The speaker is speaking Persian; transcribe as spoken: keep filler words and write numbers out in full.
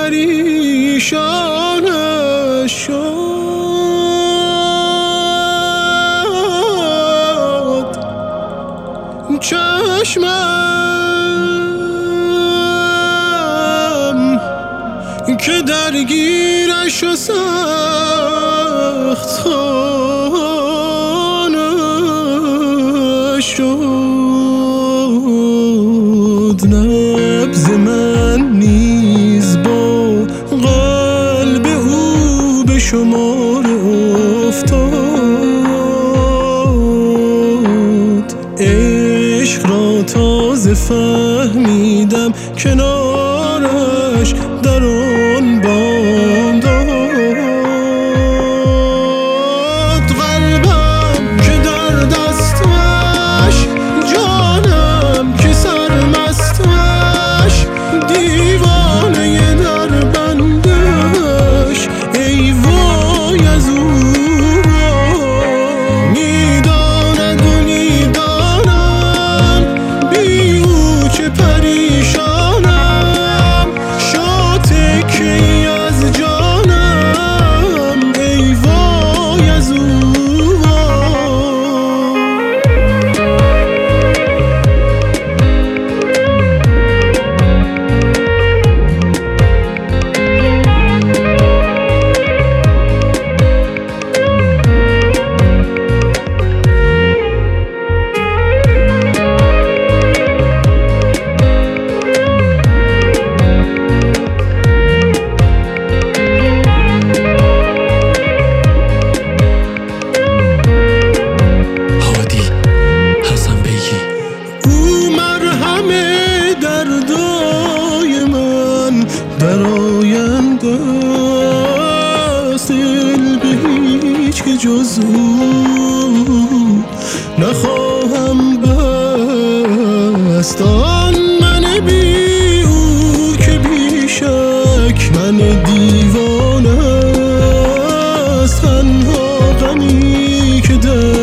پریشانش شد. چشمم که درگیرش و سخت خانش شد. نبض من نیز با قلب او به شمار افتاد. عشق را تازه فهمیدم کنارش در آن بام داد. قلبم که در دستش، جانم که سرمستش، دیوانه در بندش ای وای از او. میداند و میدانم بی او چه پریشانم. شاتکی از جانم ای وای از او. در آینده است دل به هیچ که جز او نخواهم بست. آن من بی او که بی شک من دیوانه است. تنها غمی که در